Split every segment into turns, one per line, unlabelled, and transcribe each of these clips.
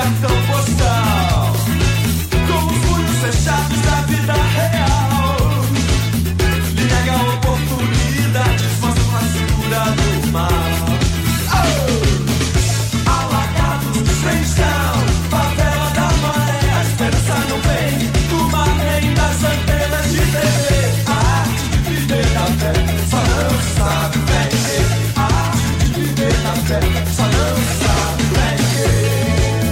cartão postal, com os punhos fechados da vida real. Lhe nega oportunidades, mostra uma cintura do mar. Alagados, Strangedown, favela da maré, a esperança não vem do mar nem das antenas de TV. A arte de viver na fé, só não sabe vender. A arte de viver na fé, só não sabe vender.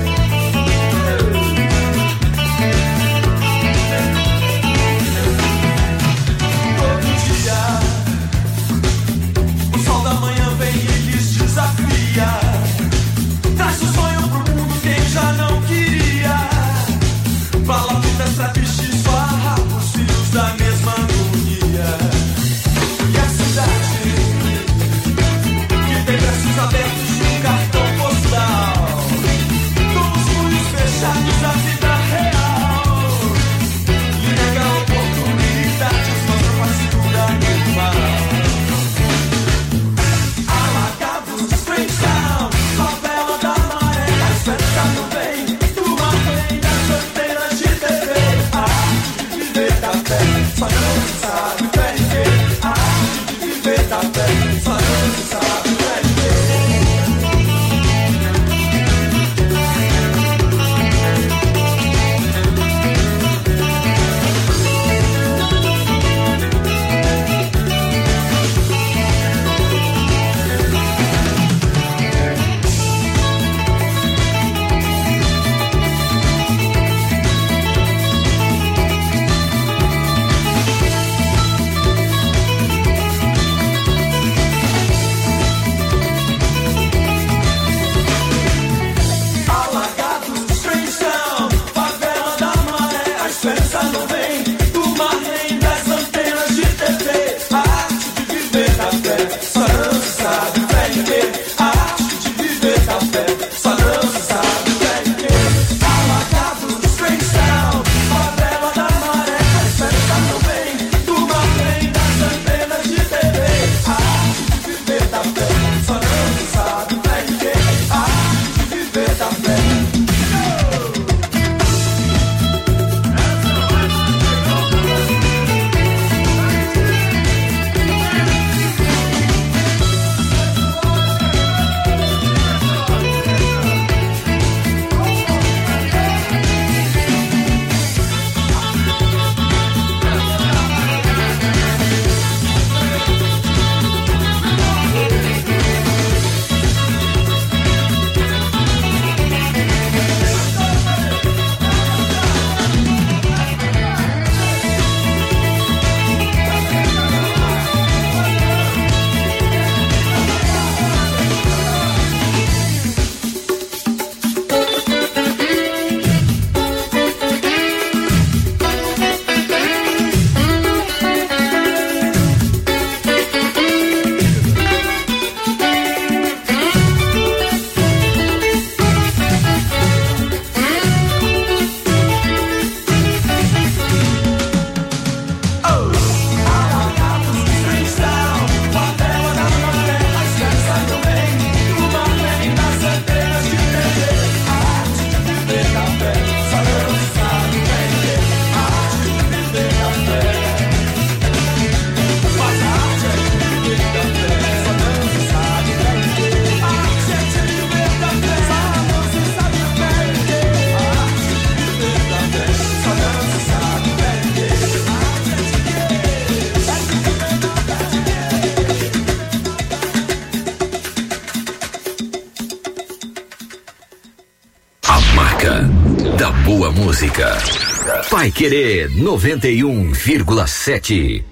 Todo dia o sol da manhã vem e lhes desafia. Traz o sonho pro mundo quem já não queria. Palafitas, trapiches, farrapos, filhos da mesma agonia. E a cidade que tem braços abertos de um cartão postal, com os punhos fechados da vida real. Lhe nega oportunidades, mostra uma cintura no mar. Alagados, Strangedown, favela da maré, a esperança não vem do mar nem das antenas de TV. A arte de viver da fé, só não se sabe vender. A arte de viver da fé, só não se sabe vender. Alagados, Strangedown, favela da maré, a esperança não vem do mar nem das antenas de TV. A arte de viver da fé, só não se sabe vender. A arte de viver da fé, só não se sabe vender. Alagados, Strangedown, favela da maré, a esperança não vem do mar nem das antenas de TV. A arte de viver da fé, só não se sabe vender. A arte de viver da fé.
Da boa música. Paiquerê 91,7.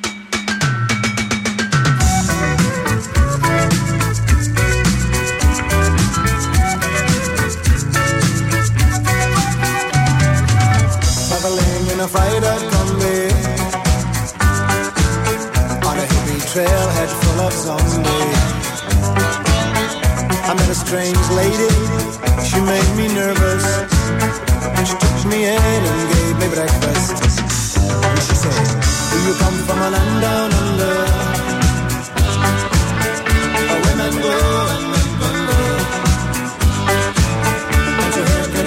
Traveling in a freighter combi on a hippie trailhead full of zombies. I met a strange lady, she made me nervous. She took me in and gave me breakfast. And she said, do you come from a land down under? Where women go and men go. And your hair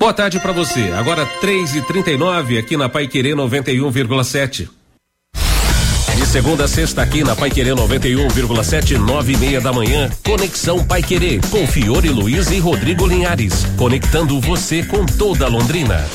Boa tarde para você. Agora 3h39 aqui na Paiquerê 91,7. De segunda a sexta aqui na Paiquerê 91,7, 9:30 da manhã. Conexão Paiquerê com Fiore Luiz e Rodrigo Linhares. Conectando você com toda Londrina.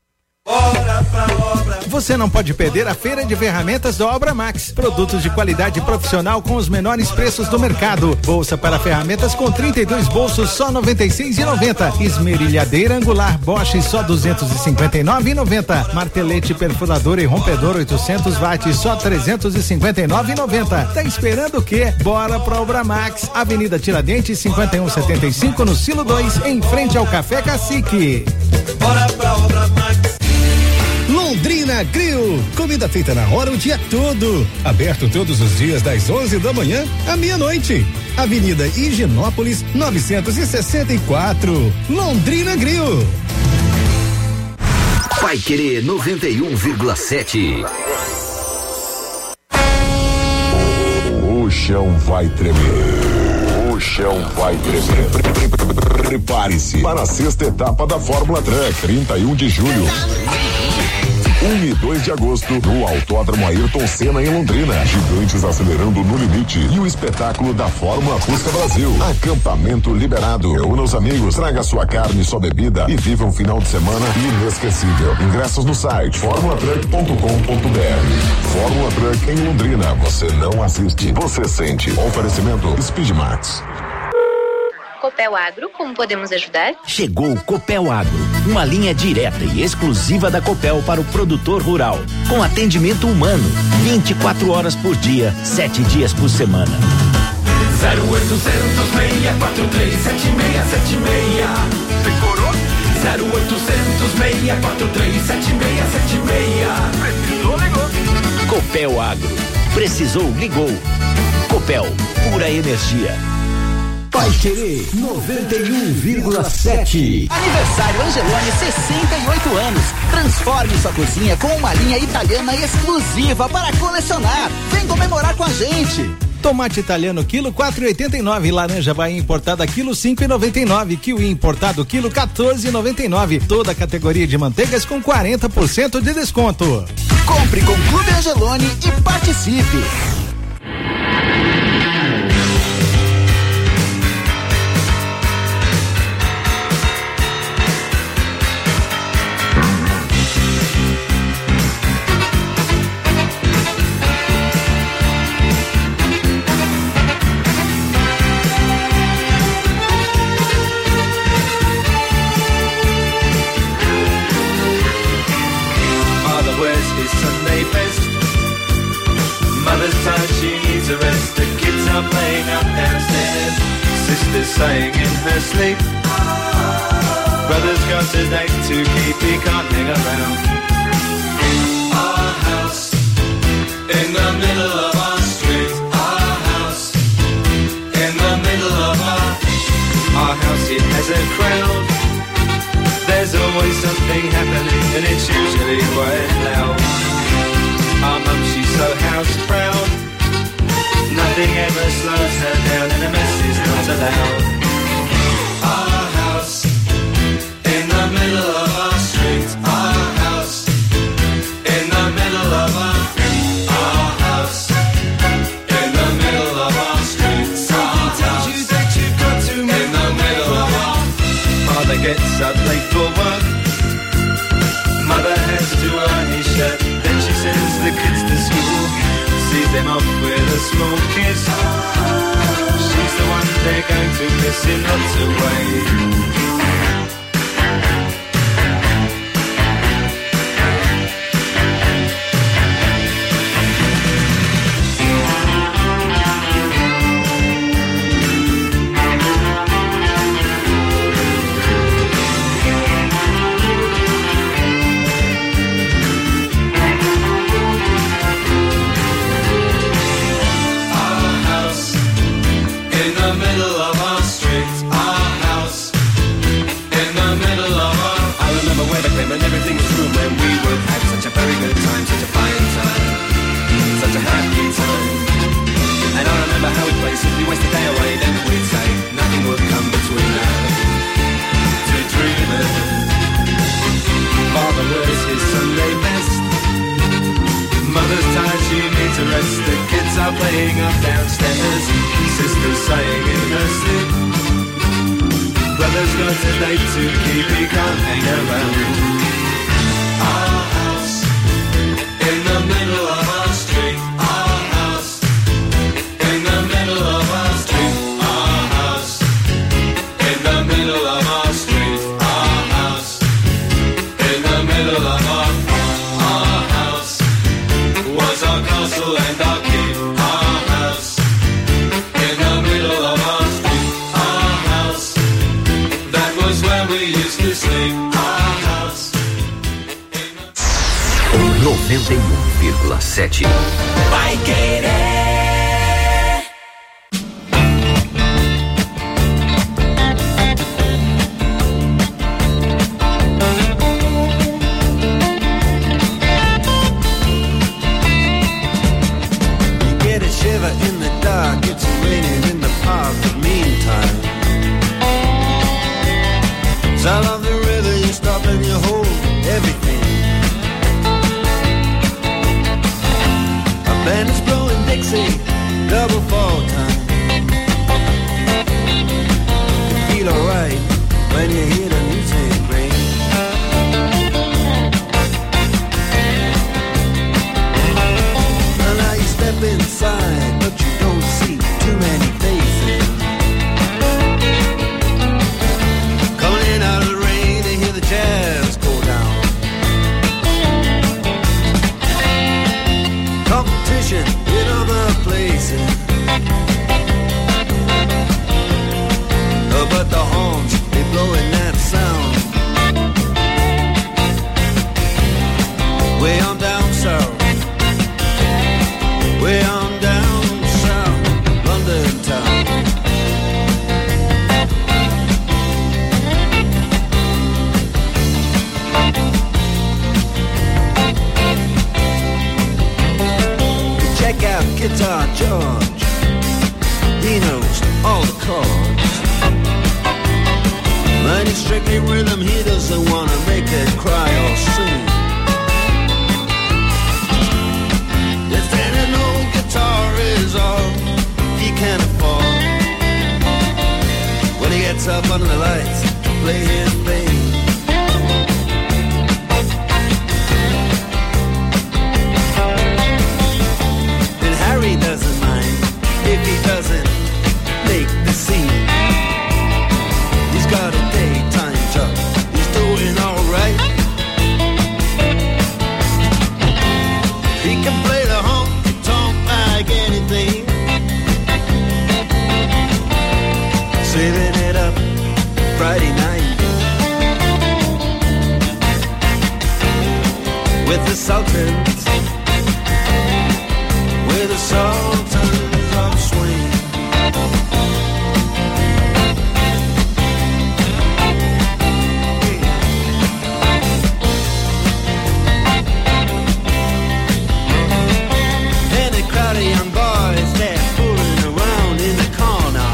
Você não pode perder a Feira de Ferramentas da Obra Max. Produtos de qualidade profissional com os menores preços do mercado. Bolsa para ferramentas com 32 bolsos só R$ 96,90. Esmerilhadeira angular Bosch só R$ 259,90. Martelete perfurador e rompedor 800 watts só R$ 359,90. Tá esperando o quê? Bora pra Obra Max. Avenida Tiradentes 5175 no Silo 2, em frente ao Café Cacique.
Bora pra Obra Max.
Londrina Grill, comida feita na hora o dia todo, aberto todos os dias das 11 da manhã à meia-noite. Avenida Higienópolis 964, Londrina Grill.
Paiquerê 91,7.
O chão vai tremer. O chão vai tremer. Prepare-se para a sexta etapa da Fórmula Truck, 31 de julho. 1 e 2 de agosto, no Autódromo Ayrton Senna em Londrina. Gigantes acelerando no limite. E o espetáculo da Fórmula Fusca Brasil. Acampamento liberado. Reúna os amigos, traga sua carne e sua bebida e viva um final de semana inesquecível. Ingressos no site formulatruck.com.br. Fórmula Truck em Londrina. Você não assiste, você sente. Oferecimento Speedmax.
Copel Agro, como podemos ajudar?
Chegou o Copel Agro, uma linha direta e exclusiva da Copel para o produtor rural, com atendimento humano, 24 horas por dia, 7 dias por semana.
0800 643 7676. Decorou? 0800 643 7676. Precisou, ligou.
Copel Agro, precisou, ligou. Copel, pura energia.
Paiquerê 91,7.
Aniversário Angeloni, 68 anos. Transforme sua cozinha com uma linha italiana exclusiva para colecionar. Vem comemorar com a gente.
Tomate italiano quilo 4,89. Laranja Bahia importada quilo 5,99. Kiwi importado quilo 14,99. Toda a categoria de manteigas com 40% de desconto.
Compre com Clube Angeloni e participe.
Sunday best. Mother's tired, she needs a rest. The kids are playing up downstairs. Sister's sighing in her sleep. Brother's got a date to keep, he can't hang around. Our house in the middle of our street. Our house in the middle of our house. It has a crowd. There's always something happening and it's usually quite loud. Our mum, she's so house proud. Nothing ever slows her down and a mess is not allowed. Our house in the middle of our street. Our house in the middle of our house in the middle of our street. Something tells you that you've got to move in the middle of our. Father gets up late for work. Mother has to earn his shirt. Then she sends the kids to school. Sees them off with a small kiss. She's the one they're going to miss in lots of ways. In the middle of our street, our house Mother's tired, she needs a rest. The kids are playing up downstairs. Sister's sighing in her sleep. Brother's got a date to keep, he can't hang around. Our house in the middle of our street. Our house in the middle of our street. Our house in the middle of our street. Our house in the middle of our house was our castle and our keep. Our house in the middle of our street. Our house, that was where we used to sleep. Our house.
91,7
Vai querer.
In the dark, it's raining in the park, but meantime, sound of the river, you stop and you hold everything. A band is blowing Dixie, double fall time. You feel alright when you hear the music ring. And now you step inside, but you don't see too many faces. Coming in out of the rain to hear the jazz go down. Competition in other places. Oh, but the horns, they blowing that sound. Way on down south. Way on down south, London town. Check out Guitar George. He knows all the chords. But he's strictly rhythm, he doesn't wanna make it cry or sing. Guitar is all he can afford. When he gets up under the lights to play his thing. And Harry doesn't mind if he doesn't make the scene. He's got a daytime job, he's doing alright. He can play the honky like anything, saving it up Friday night with the Sultans, with the Sultans of Swing. Young boys, they're fooling around in the corner,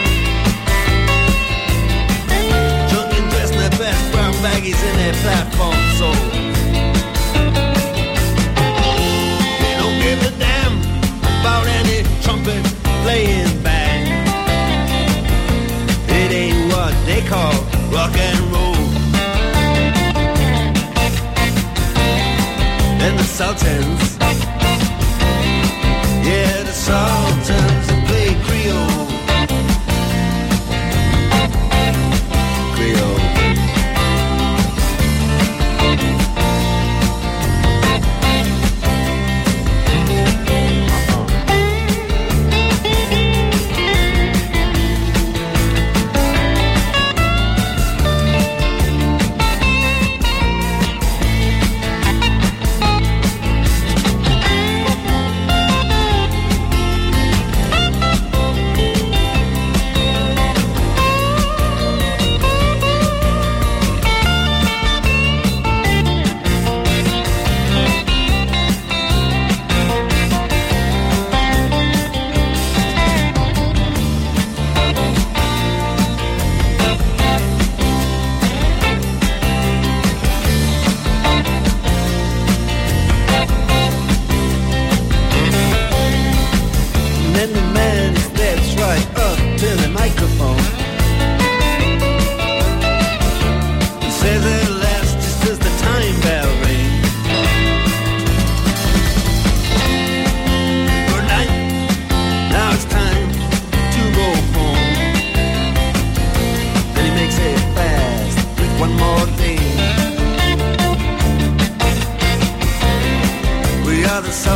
drunk and dressed in their best brown baggies in their platform soul. They don't give a damn about any trumpet playing band. It ain't what they call rock and roll. And the Sultans, yeah, the Sultans play Creole. Creole.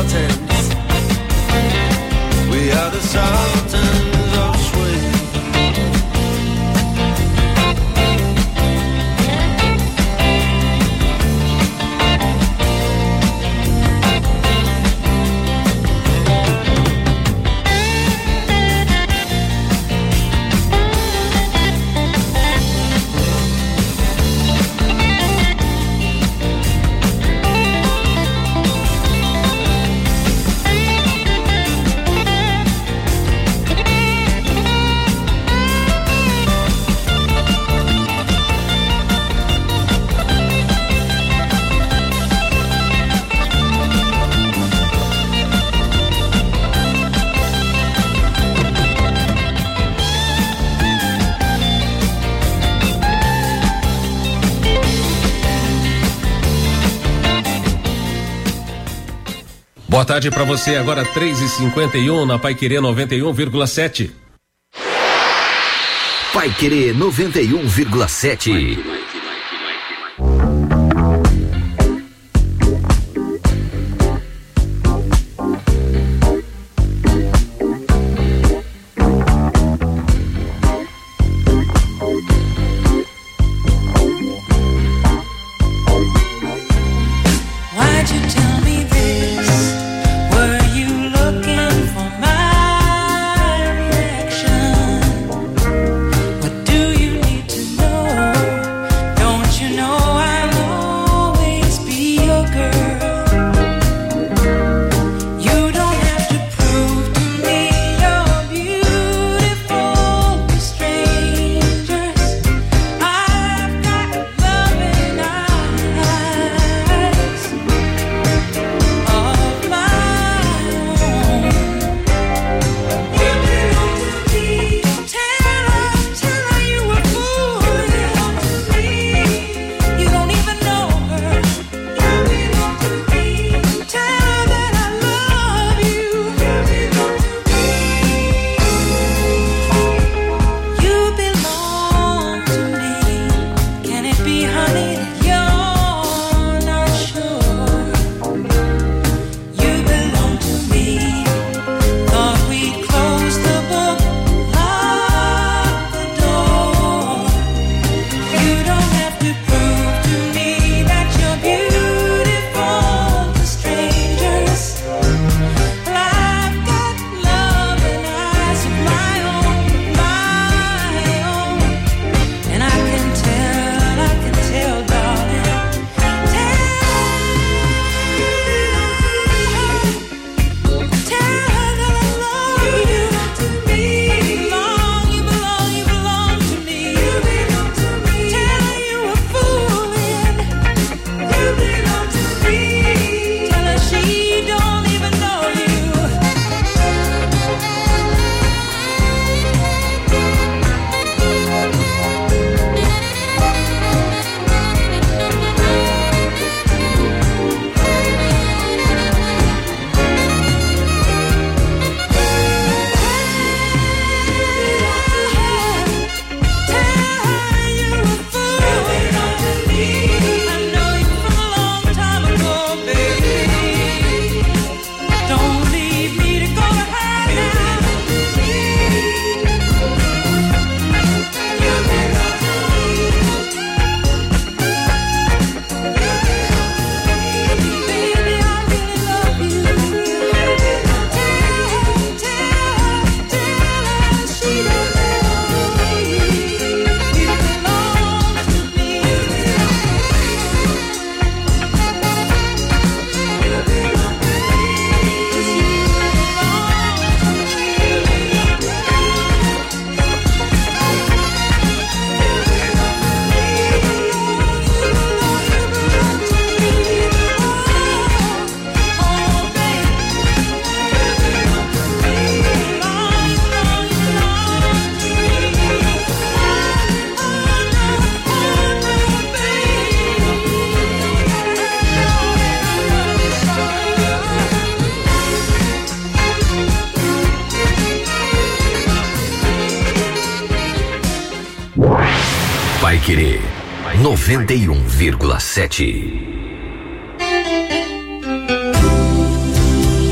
sultans. We are the sultans of swing.
Boa tarde para você, agora 3h51 na Paiquerê 91,7.
Paiquerê 91,7. Paiquerê 91,7.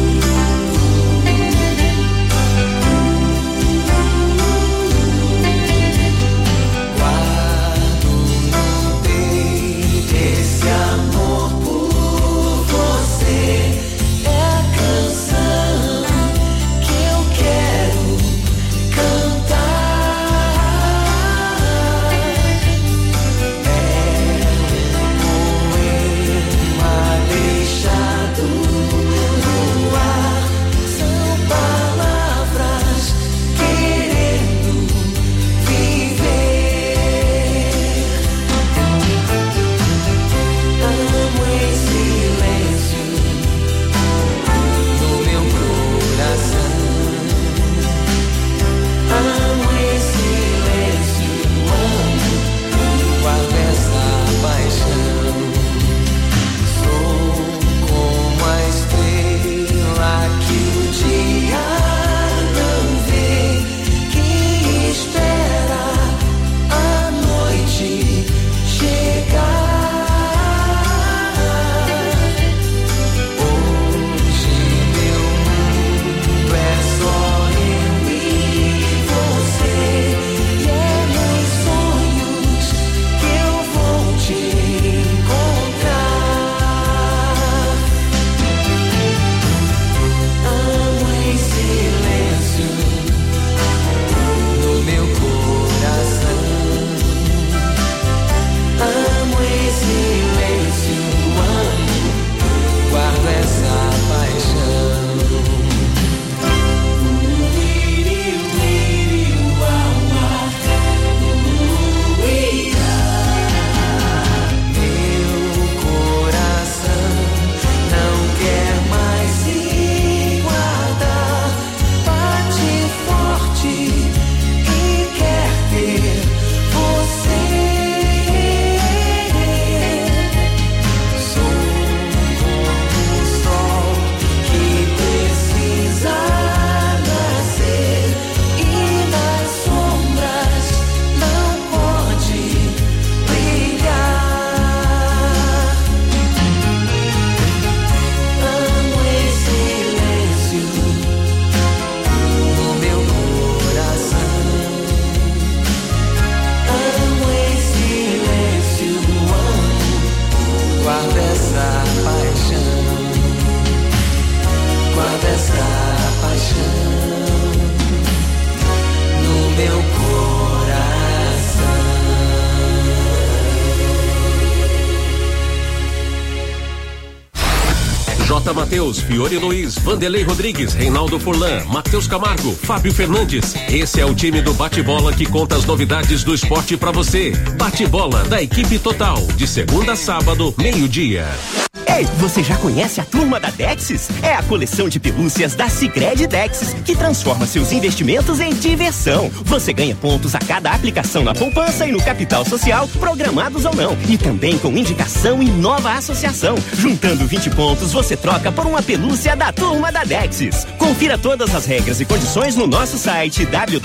Mateus, Fiore Luiz, Vanderlei Rodrigues, Reinaldo Furlan, Matheus Camargo, Fábio Fernandes. Esse é o time do Bate-Bola que conta as novidades do esporte pra você. Bate-Bola da equipe total, de segunda a sábado, meio-dia.
Ei, você já conhece a turma da Dexis? É a coleção de pelúcias da Sicredi Dexis, que transforma seus investimentos em diversão. Você ganha pontos a cada aplicação na poupança e no capital social, programados ou não. E também com indicação e nova associação. Juntando 20 pontos, você troca por uma pelúcia da turma da Dexis. Confira todas as regras e condições no nosso site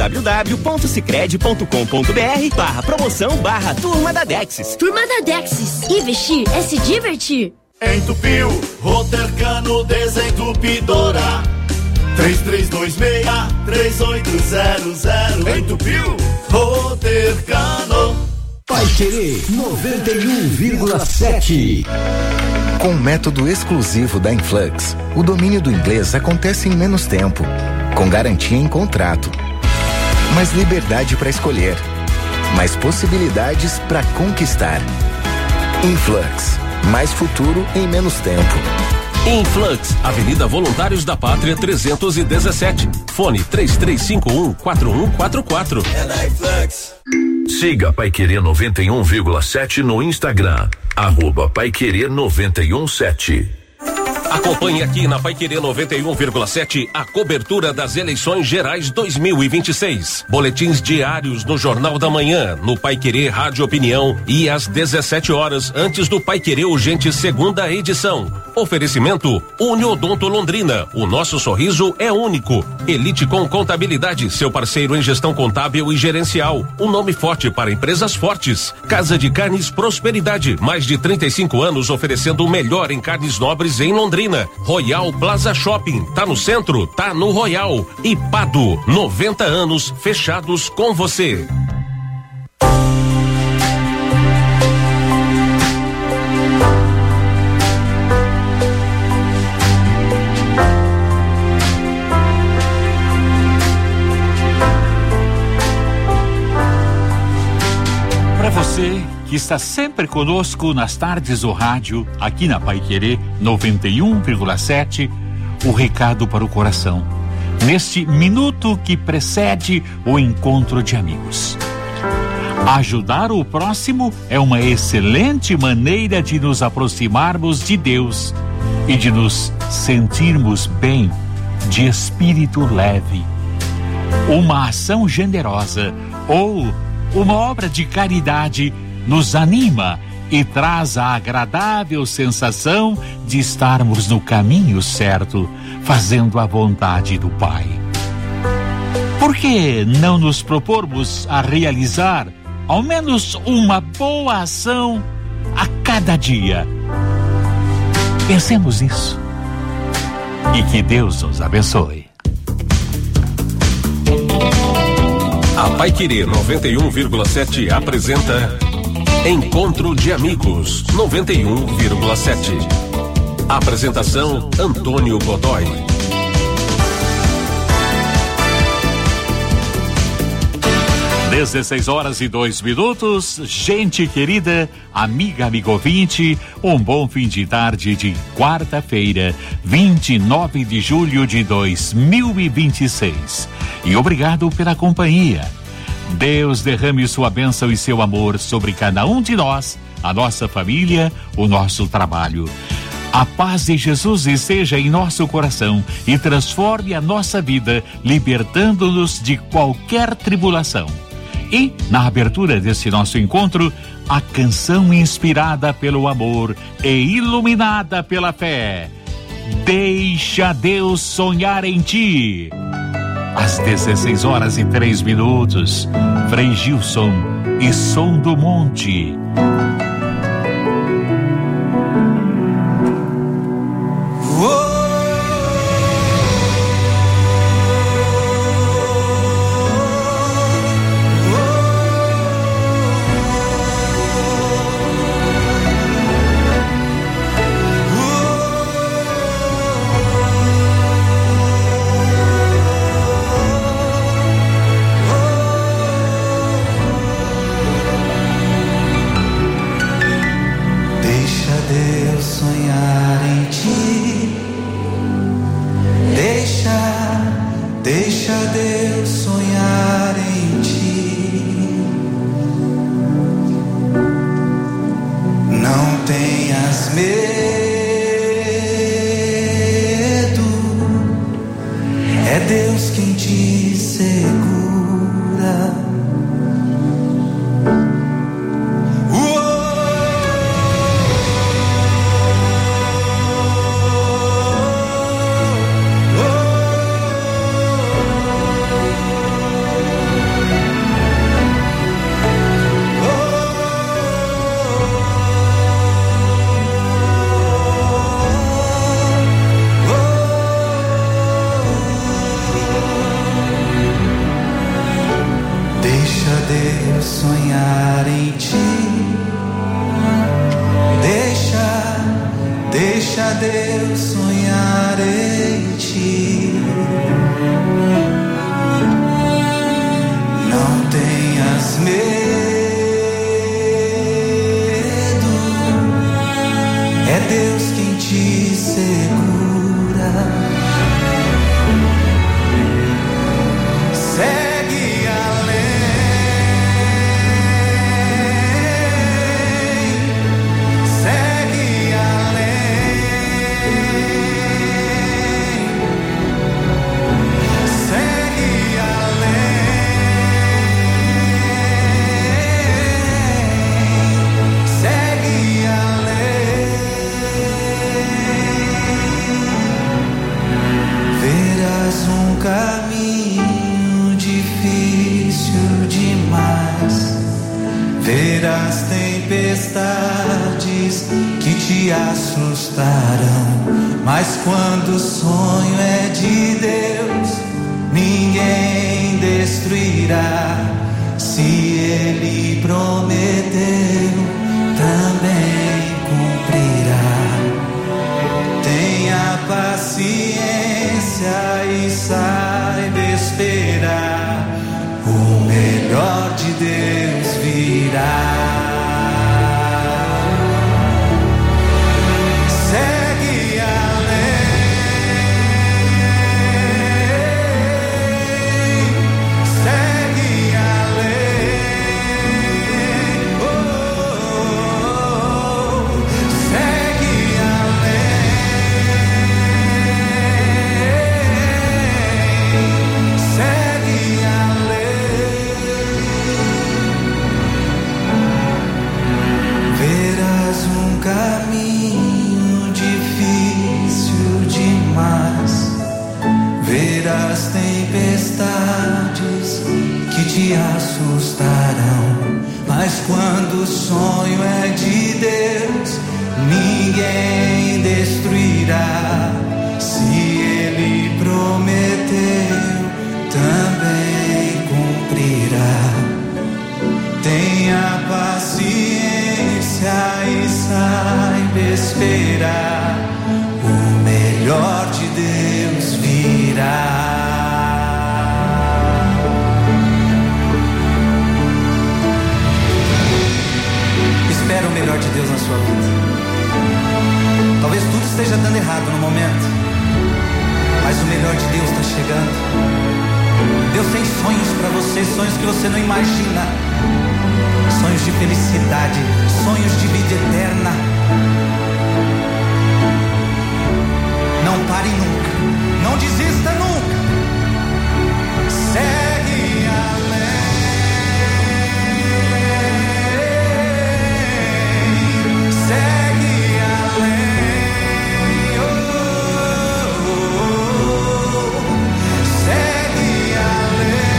www.sicredi.com.br/promoção/turma da Dexis.
Turma da Dexis. Investir é se divertir.
Entupiu, Rotercano Desentupidora 3326-3800. Entupiu, Rotercano.
Vai Querer 91,7.
Com o método exclusivo da Influx, o domínio do inglês acontece em menos tempo, com garantia em contrato. Mais liberdade para escolher, mais possibilidades para conquistar. Influx. Mais futuro em menos tempo.
Influx, Avenida Voluntários da Pátria 317. Fone 3351-4144.
É na Influx.
Siga Pai Querer 91,7 no Instagram. @PaiQuerer 917.
Acompanhe aqui na Pai Querer 91,7 a cobertura das eleições gerais 2026. Boletins diários no Jornal da Manhã, no Pai Querer Rádio Opinião e às 17 horas antes do Pai Querer Urgente segunda edição. Oferecimento Uniodonto Londrina. O nosso sorriso é único. Elite com Contabilidade, seu parceiro em gestão contábil e gerencial. Um nome forte para empresas fortes. Casa de Carnes Prosperidade. Mais de 35 anos oferecendo o melhor em carnes nobres em Londrina. Royal Plaza Shopping, tá no centro, tá no Royal. E Pado, 90 anos fechados com você.
Para você que está sempre conosco nas tardes do rádio, aqui na Pai Querer 91,7, o recado para o coração, neste minuto que precede o encontro de amigos. Ajudar o próximo é uma excelente maneira de nos aproximarmos de Deus e de nos sentirmos bem, de espírito leve. Uma ação generosa ou uma obra de caridade nos anima e traz a agradável sensação de estarmos no caminho certo, fazendo a vontade do Pai. Por que não nos propormos a realizar ao menos uma boa ação a cada dia? Pensemos nisso. E que Deus nos abençoe.
A Pai Querer 91,7 apresenta Encontro de Amigos 91,7. Apresentação Antônio Godoy.
Dezesseis horas e 2 minutos. Gente querida, amiga, amigo ouvinte, um bom fim de tarde de quarta-feira, 29 de julho de 2026. E obrigado pela companhia. Deus derrame sua bênção e seu amor sobre cada um de nós, a nossa família, o nosso trabalho. A paz de Jesus esteja em nosso coração e transforme a nossa vida, libertando-nos de qualquer tribulação. E, na abertura desse nosso encontro, a canção inspirada pelo amor e iluminada pela fé. Deixa Deus sonhar em ti. Às 16 horas e 3 minutos, Frei Gilson e Som do Monte.
Deixa Deus sonhar em ti. Não tenhas medo, é Deus quem te segura. Sonhar em ti, deixa Deus sonhar em ti. Não tenhas medo, é Deus quem te segura. Segue além. Caminho difícil demais, verás tempestades que te assustarão, mas quando o sonho é de Deus, ninguém destruirá. Se Ele prometeu, também cumprirá. Tenha paciência e saiba esperar, o melhor de Deus virá. Segue além, segue além, oh, segue além. Caminho difícil demais, verás tempestades que te assustarão, mas quando o sonho é de Deus, ninguém destruirá. Se Ele prometeu, também cumprirá. Tenha paciência e saiba esperar, o melhor de Deus virá. Espera o melhor de Deus na sua vida. Talvez tudo esteja dando errado no momento, mas o melhor de Deus está chegando. Deus tem sonhos para você, sonhos que você não imagina. Sonhos de felicidade, sonhos de vida eterna. Não pare nunca, não desista nunca. Segue além, segue além, oh, oh, oh. Segue além.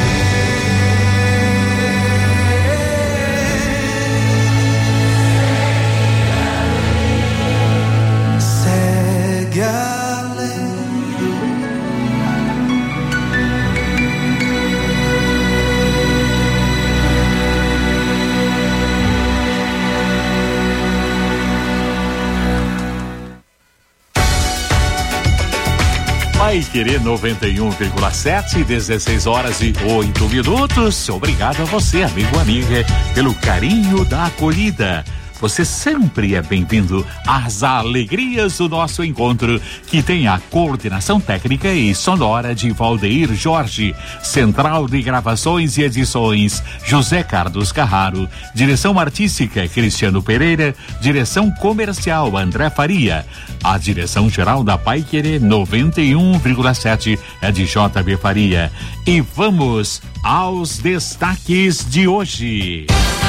Pai Querer 91,7, 16 horas e 8 minutos. Obrigado a você, amigo, amiga, pelo carinho da acolhida. você sempre é bem-vindo às alegrias do nosso encontro, que tem a coordenação técnica e sonora de Valdeir Jorge, central de gravações e edições José Carlos Carraro, direção artística Cristiano Pereira, direção comercial André Faria. A direção geral da Paiquerê 91,7 é de JB Faria. E vamos aos destaques de hoje.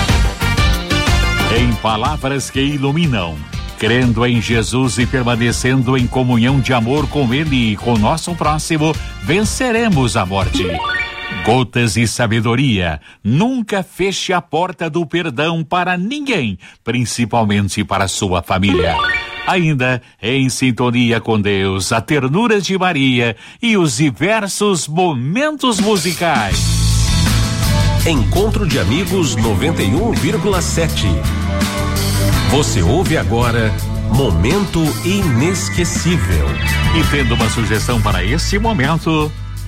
Em palavras que iluminam, crendo em Jesus e permanecendo em comunhão de amor com Ele e com nosso próximo, venceremos a morte. Gotas de sabedoria. Nunca feche a porta do perdão para ninguém, principalmente para sua família. Ainda em sintonia com Deus, a ternura de Maria e os diversos momentos musicais.
Encontro de Amigos 91,7. Você ouve agora Momento Inesquecível.
E tendo uma sugestão para esse momento,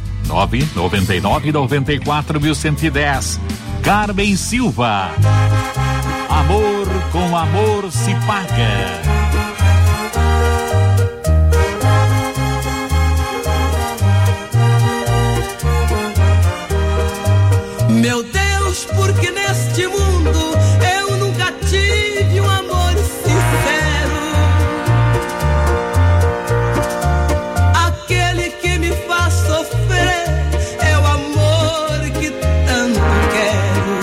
999-94.110, Carmen Silva. Amor com amor se paga.
Meu Deus, porque neste mundo eu nunca tive um amor sincero, aquele que me faz sofrer é o amor que tanto quero.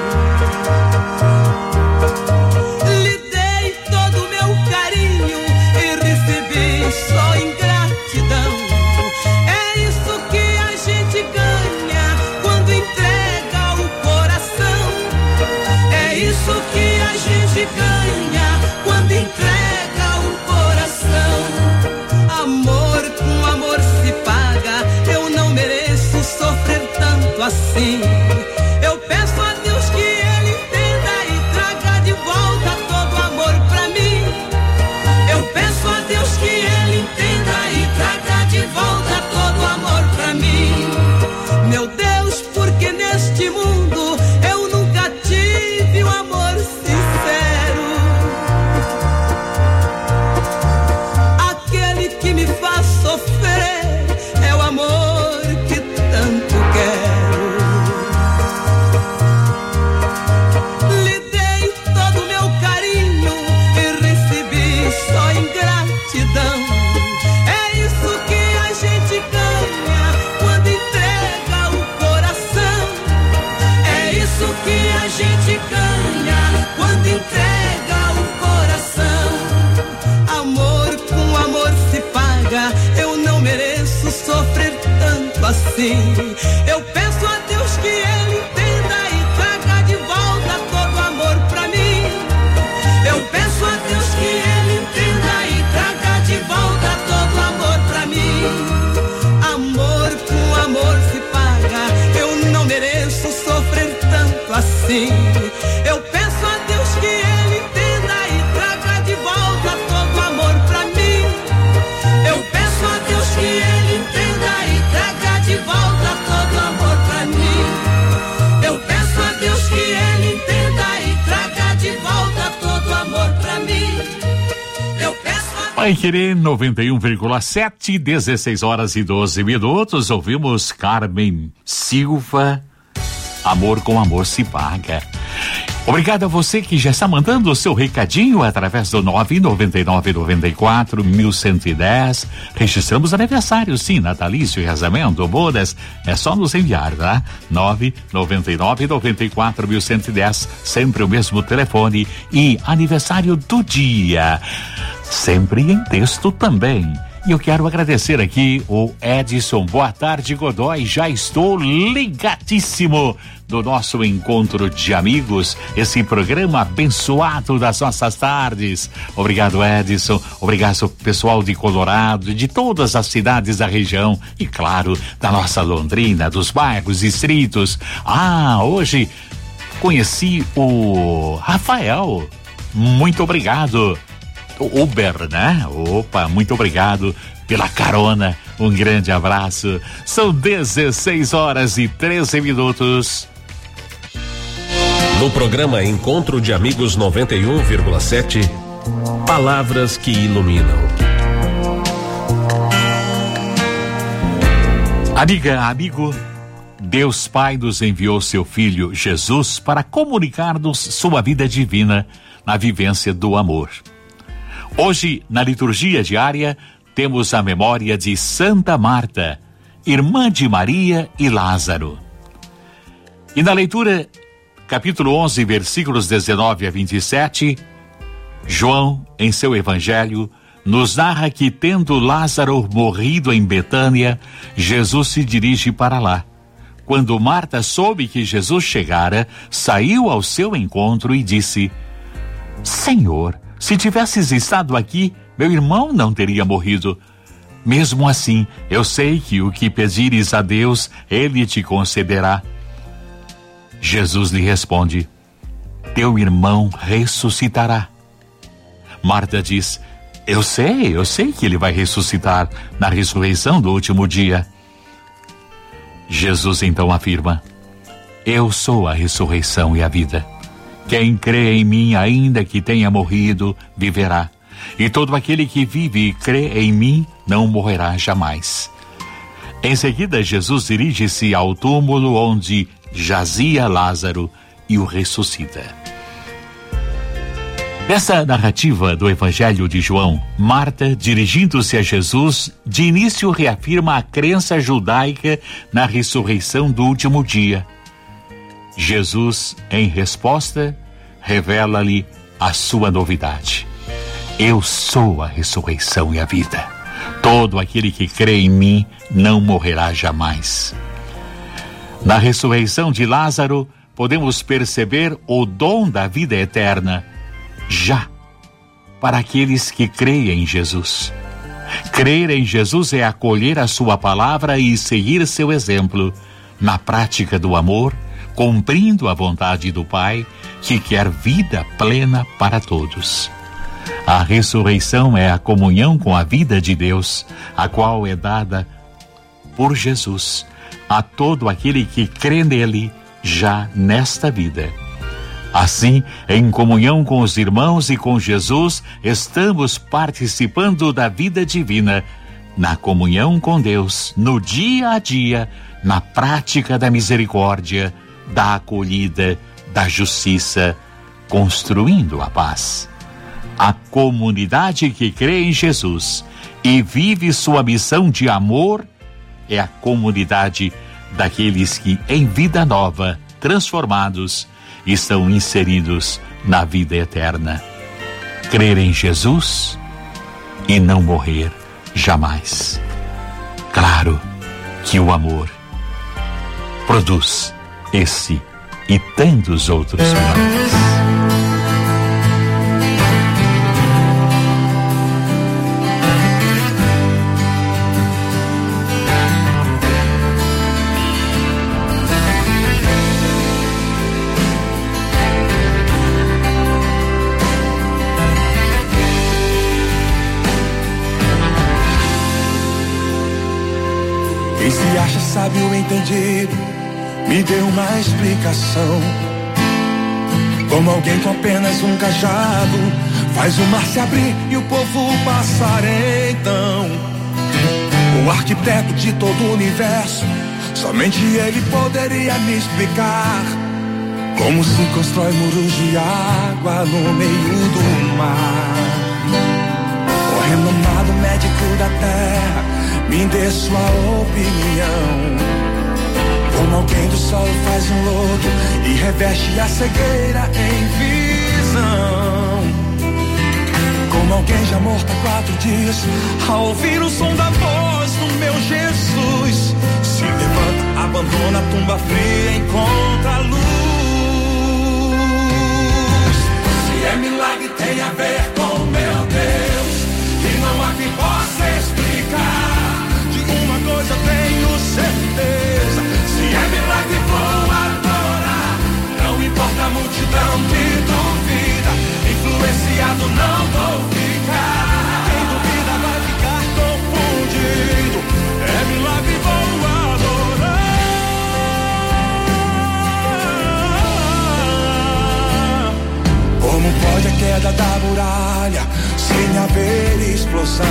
Lhe dei todo o meu carinho e recebi só ingratidão. É isso que a gente ganha quando entrega o coração. É isso que a gente ganha quando entrega o coração. Amor com amor se paga. Eu não mereço sofrer tanto assim. Eu peço a Deus que Ele entenda e traga de volta todo amor pra mim. Eu peço a Deus que Ele entenda e traga de volta todo amor pra mim. Meu Deus, porque neste mundo eu nunca tive um amor sincero, aquele que me faz sofrer é o amor que tanto quero. Lhe dei todo o meu carinho e recebi só ingratidão. É isso que a gente ganha quando entrega o coração. É isso que a gente ganha quando entrega o coração. Amor com amor se paga. Eu não mereço sofrer tanto assim. Eu peço a Deus que Ele entenda e traga de volta todo amor pra mim. Eu peço a Deus que Ele entenda e traga de volta todo amor pra mim. Amor com amor se paga. Eu não mereço sofrer tanto assim. Eu peço a Deus que Ele entenda e traga de volta todo amor pra mim. Eu peço a Deus que Ele entenda e traga de volta todo amor pra mim. Eu peço a Deus que Ele entenda e traga de volta todo amor pra mim. Eu peço a
Paiquerê 91,7, 16h12. Ouvimos Carmen Silva, Amor com Amor se paga. Obrigado a você que já está mandando o seu recadinho através do 999-94-1110. Registramos aniversário, sim, natalício e casamento, bodas. É só nos enviar, tá? 999-94-1110. Sempre o mesmo telefone e aniversário do dia. Sempre em texto também. E eu quero agradecer aqui o Edson. Boa tarde, Godoy. Já estou ligadíssimo do nosso encontro de amigos, esse programa abençoado das nossas tardes. Obrigado, Edson. Obrigado, pessoal de Colorado, de todas as cidades da região e, claro, da nossa Londrina, dos bairros, distritos. Hoje conheci o Rafael. Muito obrigado. Uber, né? Opa, muito obrigado pela carona. Um grande abraço. São 16h13.
No programa Encontro de Amigos 91,7, palavras que iluminam.
Amiga, amigo, Deus Pai nos enviou seu Filho Jesus para comunicar-nos sua vida divina na vivência do amor. Hoje, na liturgia diária, temos a memória de Santa Marta, irmã de Maria e Lázaro. E na leitura, capítulo 11, versículos 19 a 27, João, em seu evangelho, nos narra que, tendo Lázaro morrido em Betânia, Jesus se dirige para lá. Quando Marta soube que Jesus chegara, saiu ao seu encontro e disse: Senhor, se tivesses estado aqui, meu irmão não teria morrido. Mesmo assim, eu sei que o que pedires a Deus, Ele te concederá. Jesus lhe responde: Teu irmão ressuscitará. Marta diz: Eu sei que ele vai ressuscitar na ressurreição do último dia. Jesus então afirma: Eu sou a ressurreição e a vida. Quem crê em mim, ainda que tenha morrido, viverá. E todo aquele que vive e crê em mim, não morrerá jamais. Em seguida, Jesus dirige-se ao túmulo onde jazia Lázaro e o ressuscita. Nessa narrativa do Evangelho de João, Marta, dirigindo-se a Jesus, de início reafirma a crença judaica na ressurreição do último dia. Jesus, em resposta, revela-lhe a sua novidade: Eu sou a ressurreição e a vida. Todo aquele que crê em mim não morrerá jamais. Na ressurreição de Lázaro, podemos perceber o dom da vida eterna, já para aqueles que creem em Jesus. Crer em Jesus é acolher a sua palavra e seguir seu exemplo na prática do amor, cumprindo a vontade do Pai, que quer vida plena para todos. A ressurreição é a comunhão com a vida de Deus, a qual é dada por Jesus a todo aquele que crê nele já nesta vida. Assim, em comunhão com os irmãos e com Jesus, estamos participando da vida divina, na comunhão com Deus, no dia a dia, na prática da misericórdia, da acolhida, da justiça, construindo a paz. A comunidade que crê em Jesus e vive sua missão de amor é a comunidade daqueles que, em vida nova, transformados, estão inseridos na vida eterna. Crer em Jesus e não morrer jamais. Claro que o amor produz esse e tantos outros milagres.
Quem se acha sábio entendido, me dê uma explicação. Como alguém com apenas um cajado faz o mar se abrir e o povo passar então. O arquiteto de todo o universo, somente ele poderia me explicar como se constrói muros de água no meio do mar. O renomado médico da terra, me dê sua opinião. Como alguém do sol faz um lodo e reveste a cegueira em visão. Como alguém já morto há 4 dias, ao ouvir o som da voz do meu Jesus, se levanta, abandona a tumba fria e encontra a luz. Se é milagre tem a ver com meu Deus, que não há quem possa explicar. Uma coisa tenho certeza: se é milagre vou adorar. Não importa a multidão que duvida, influenciado não vou ficar. Quem duvida vai ficar confundido. É milagre vou adorar. batalha sem haver explosão.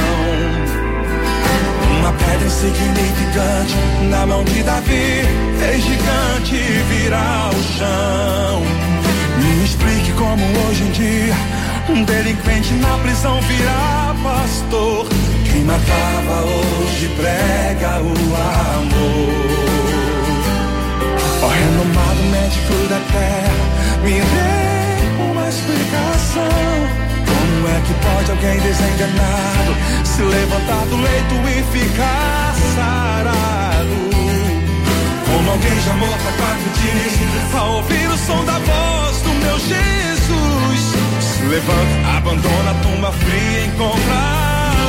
Uma pedra insignificante na mão de Davi fez gigante virar o chão. Me explique como hoje em dia um delinquente na prisão vira pastor. Quem matava hoje prega o amor. Ó renomado médico da terra, me dê uma explicação. Como é que pode alguém desenganado se levantar do leito e ficar sarado? Como alguém já morto há 4 dias, ao ouvir o som da voz do meu Jesus, se levanta, abandona a tumba fria e encontra a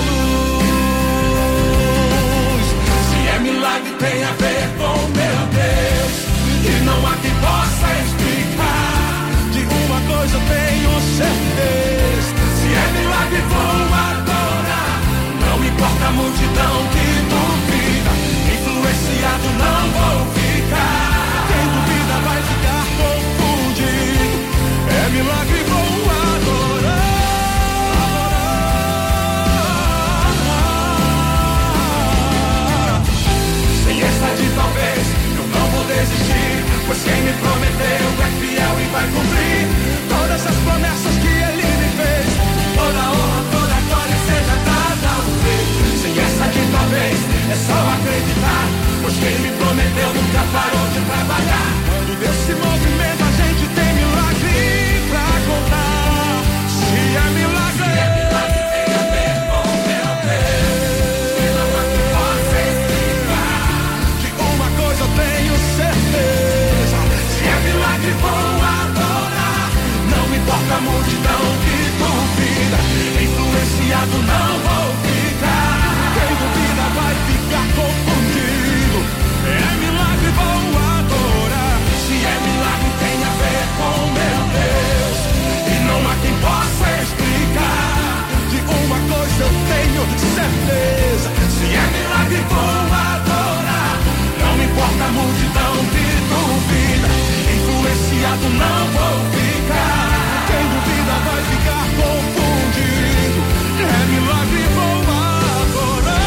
luz. Se é milagre tem a ver com meu Deus, e não há quem possa explicar. De uma coisa eu tenho certeza, se é milagre vou adorar. Não importa a multidão que duvida, influenciado não vou ficar. Quem duvida vai ficar confundido. É milagre vou adorar. Sem essa de talvez eu não vou desistir, pois quem me prometeu é fiel e vai cumprir todas as promessas que ele me fez. Toda honra, toda glória seja dada ao Rei. Sem essa de talvez é só acreditar, pois quem me prometeu nunca parou de trabalhar. Quando Deus se movimenta a gente tem milagre pra contar. Se é milagre, tem a ver com meu Deus, e não há quem possa explicar. De uma coisa eu tenho certeza, se é milagre vou adorar. Não importa a multidão que duvida, influenciado não vou ficar. Quem duvida vai ficar confundido. É milagre vou adorar. Se é milagre tem a ver com meu Deus, e não há quem possa explicar. De uma coisa eu tenho certeza, se é milagre vou adorar. Não importa a multidão que duvida, influenciado não vou ficar. Quem duvida vai ficar confundido. É milagre vou adorar.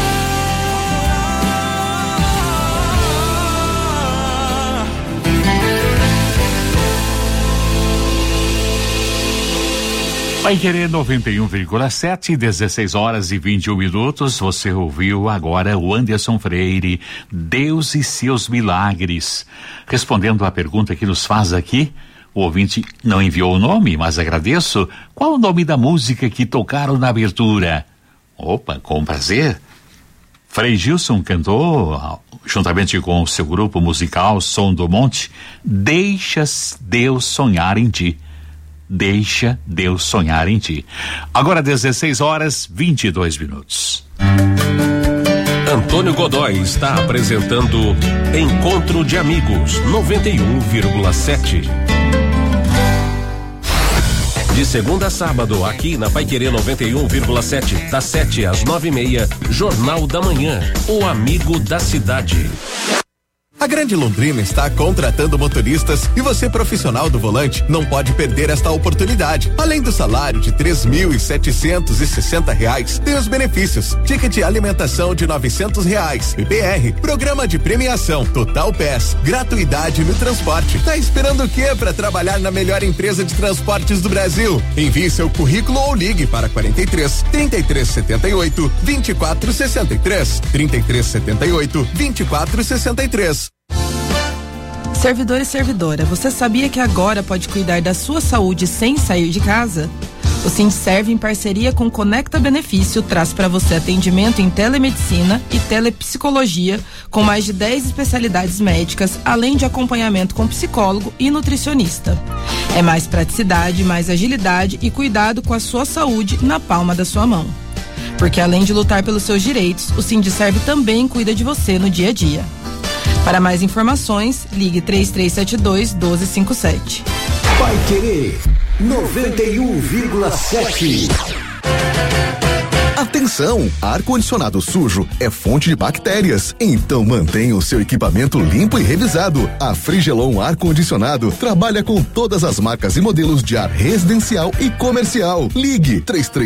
Vai querer 91,7, 16 horas e 21 minutos. Você ouviu agora o Anderson Freire, Deus e seus milagres. Respondendo à pergunta que nos faz aqui, o ouvinte não enviou o nome, mas agradeço. Qual o nome da música que tocaram na abertura? Opa, com prazer. Frei Gilson cantou, juntamente com o seu grupo musical Som do Monte, Deixa Deus Sonhar em Ti. Deixa Deus sonhar em ti. Agora 16 horas 22 minutos.
Antônio Godoy está apresentando Encontro de Amigos 91,7. De segunda a sábado, aqui na Paiquerê 91,7, das 7 às 9:30, Jornal da Manhã, o amigo da cidade.
A Grande Londrina está contratando motoristas e você, profissional do volante, não pode perder esta oportunidade. Além do salário de R$3.760, tem os benefícios: ticket de alimentação de R$900, PPR, programa de premiação, Total Pass, gratuidade no transporte. Tá esperando o quê para trabalhar na melhor empresa de transportes do Brasil? Envie seu currículo ou ligue para 43 3378 2463, 3378 2463.
Servidor e servidora, você sabia que agora pode cuidar da sua saúde sem sair de casa? O Sindserv, em parceria com Conecta Benefício, traz para você atendimento em telemedicina e telepsicologia, com mais de 10 especialidades médicas, além de acompanhamento com psicólogo e nutricionista. É mais praticidade, mais agilidade e cuidado com a sua saúde na palma da sua mão. Porque além de lutar pelos seus direitos, o Sindserv também cuida de você no dia a dia. Para mais informações, ligue 3372-1257.
Paiquerê 91,7.
Atenção! Ar-condicionado sujo é fonte de bactérias. Então mantenha o seu equipamento limpo e revisado. A Frigelon Ar-condicionado trabalha com todas as marcas e modelos de ar residencial e comercial. Ligue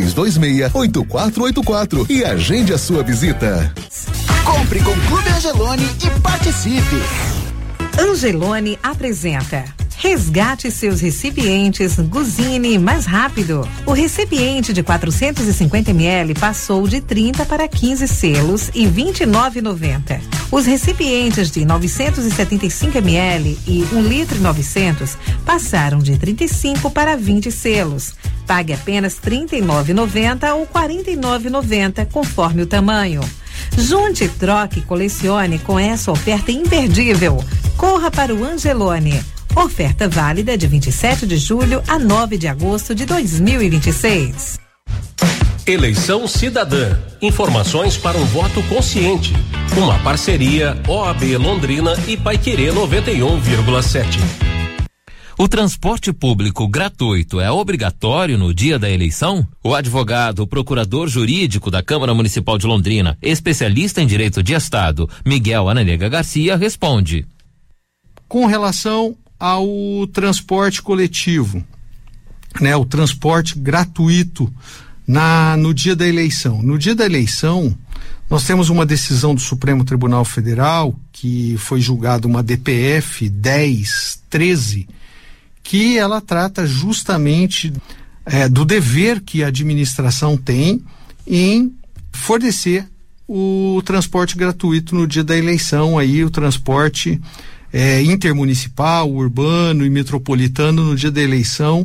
3326-8484 e agende a sua visita.
Compre com Clube Angelone e participe.
Angelone apresenta Resgate seus recipientes Guzini mais rápido. O recipiente de 450 ml passou de 30 para 15 selos e R$ 29,90. Os recipientes de 975 ml e 1 litro e 900 passaram de 35 para 20 selos. Pague apenas R$ 39,90 ou R$ 49,90 conforme o tamanho. Junte, troque e colecione com essa oferta imperdível. Corra para o Angelone. Oferta válida de 27 de julho a 9 de agosto de 2026.
Eleição Cidadã. Informações para um voto consciente. Uma parceria OAB Londrina e Paiquerê 91,7.
O transporte público gratuito é obrigatório no dia da eleição? O advogado, procurador jurídico da Câmara Municipal de Londrina, especialista em direito de Estado, Miguel Ananega Garcia, responde.
Com relação ao transporte coletivo, né? O transporte gratuito no dia da eleição. No dia da eleição, nós temos uma decisão do Supremo Tribunal Federal, que foi julgada uma DPF 1013, que ela trata justamente do dever que a administração tem em fornecer o transporte gratuito no dia da eleição, aí o transporte intermunicipal, urbano e metropolitano no dia da eleição,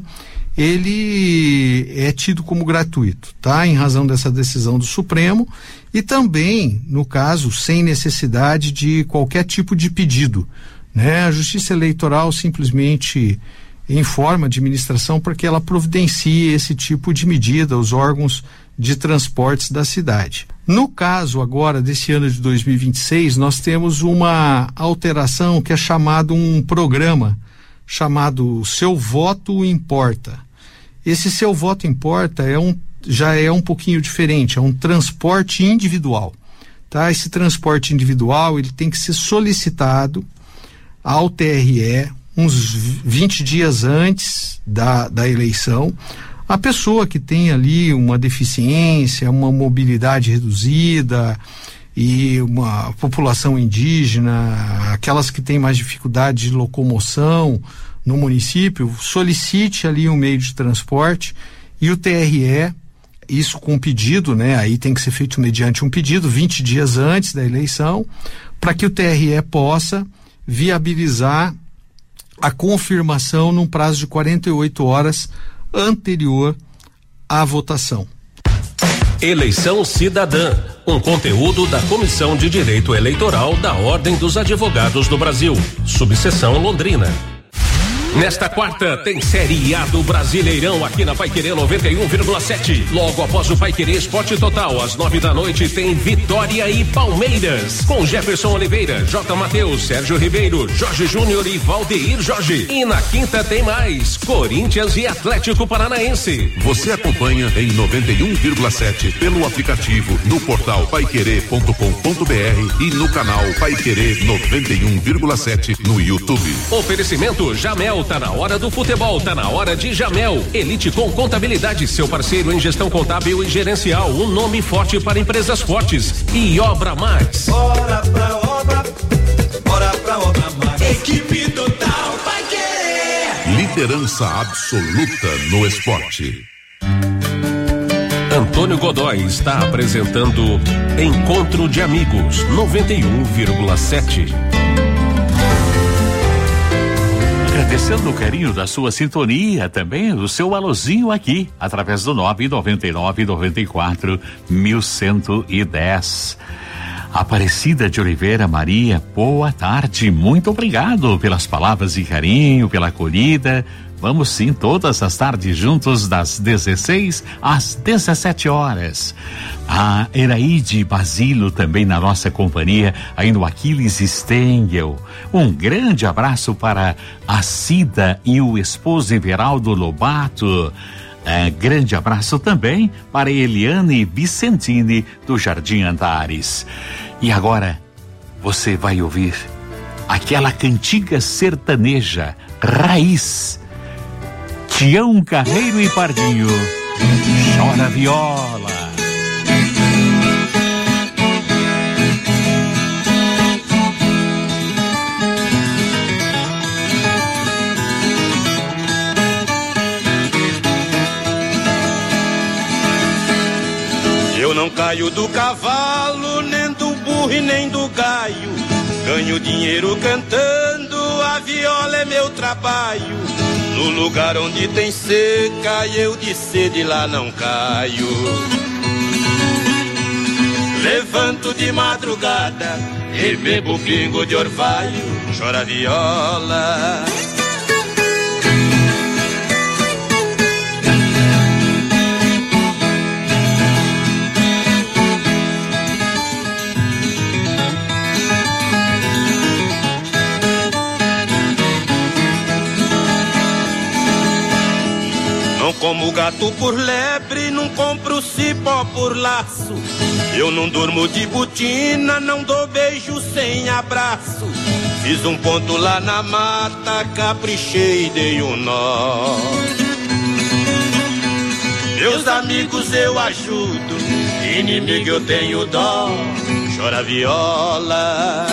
ele é tido como gratuito, tá? Em razão dessa decisão do Supremo e também, no caso, sem necessidade de qualquer tipo de pedido, né? A Justiça Eleitoral simplesmente informa a administração para que ela providencie esse tipo de medida aos órgãos de transportes da cidade. No caso agora desse ano de 2026, nós temos uma alteração que é chamado um programa chamado Seu Voto Importa. Esse Seu Voto Importa já é um pouquinho diferente, é um transporte individual, tá? Esse transporte individual, ele tem que ser solicitado ao TRE uns 20 dias antes da eleição. A pessoa que tem ali uma deficiência, uma mobilidade reduzida e uma população indígena, aquelas que têm mais dificuldade de locomoção no município, solicite ali um meio de transporte e o TRE, isso com pedido, né? Aí tem que ser feito mediante um pedido 20 dias antes da eleição, para que o TRE possa viabilizar a confirmação num prazo de 48 horas anterior à votação.
Eleição Cidadã, um conteúdo da Comissão de Direito Eleitoral da Ordem dos Advogados do Brasil, subseção Londrina. Nesta quarta tem Série A do Brasileirão aqui na Paiquerê 91,7. Logo após o Paiquerê Esporte Total, às 9 da noite, tem Vitória e Palmeiras. Com Jefferson Oliveira, J. Mateus, Sérgio Ribeiro, Jorge Júnior e Valdeir Jorge. E na quinta tem mais, Corinthians e Atlético Paranaense.
Você acompanha em 91,7 pelo aplicativo, no portal paiquerê.com.br e no canal Paiquerê 91,7 no YouTube.
Oferecimento Jamel. Tá na hora do futebol, tá na hora de Jamel. Elite com Contabilidade, seu parceiro em gestão contábil e gerencial. Um nome forte para empresas fortes. E Obra Max.
Bora pra obra Max. Equipe total vai querer.
Liderança absoluta no esporte.
Antônio Godoy está apresentando Encontro de Amigos 91,7.
Agradecendo o carinho da sua sintonia, também do seu alôzinho aqui, através do 999-94-1110. Aparecida de Oliveira Maria, boa tarde, muito obrigado pelas palavras de carinho, pela acolhida. Vamos sim, todas as tardes juntos, das 16 às 17 horas. A Eraide Basílio também na nossa companhia, aí no Aquiles Stengel. Um grande abraço para a Cida e o esposo Everaldo Lobato. Grande abraço também para Eliane Vicentini do Jardim Antares. E agora você vai ouvir aquela cantiga sertaneja raiz. Tião Carreiro e Pardinho, Chora Viola.
Eu não caio do cavalo, nem do burro e nem do gaio. Ganho dinheiro cantando, a viola é meu trabalho. No lugar onde tem seca, eu de sede lá não caio. Levanto de madrugada e bebo pingo de orvalho. Chora viola. Não como gato por lebre, não compro cipó por laço. Eu não durmo de botina, não dou beijo sem abraço. Fiz um ponto lá na mata, caprichei e dei um nó. Meus amigos eu ajudo, inimigo eu tenho dó. Chora viola.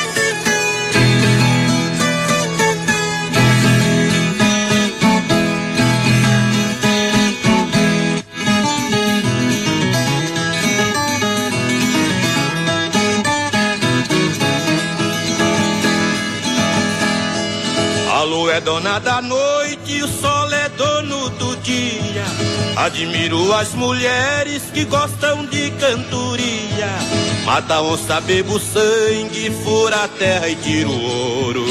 A lua é dona da noite e o sol é dono do dia. Admiro as mulheres que gostam de cantoria. Mata onça, bebo sangue, fura a terra e tira o ouro.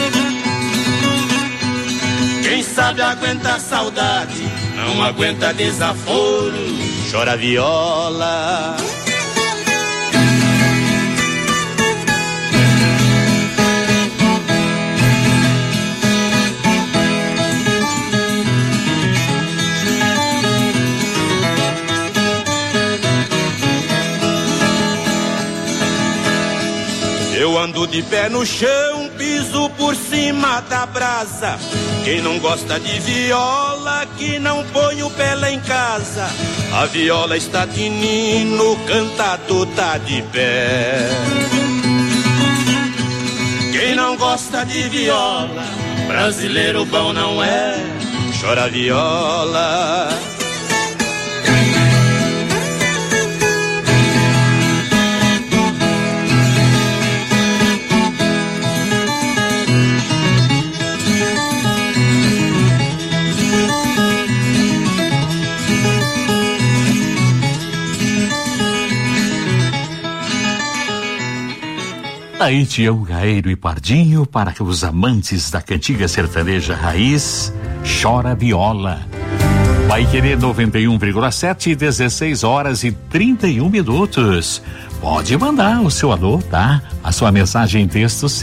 Quem sabe aguenta a saudade, não aguenta desaforo. Chora viola. Eu ando de pé no chão, piso por cima da brasa. Quem não gosta de viola, que não põe o pé lá em casa. A viola está tinindo, o cantador tá de pé. Quem não gosta de viola, brasileiro bom não é. Chora viola.
Aí Tião Carreiro e Pardinho para os amantes da cantiga sertaneja raiz, Chora Viola. Vai querer 91,7, 16 horas e 31 minutos. Pode mandar o seu alô, tá? A sua mensagem em texto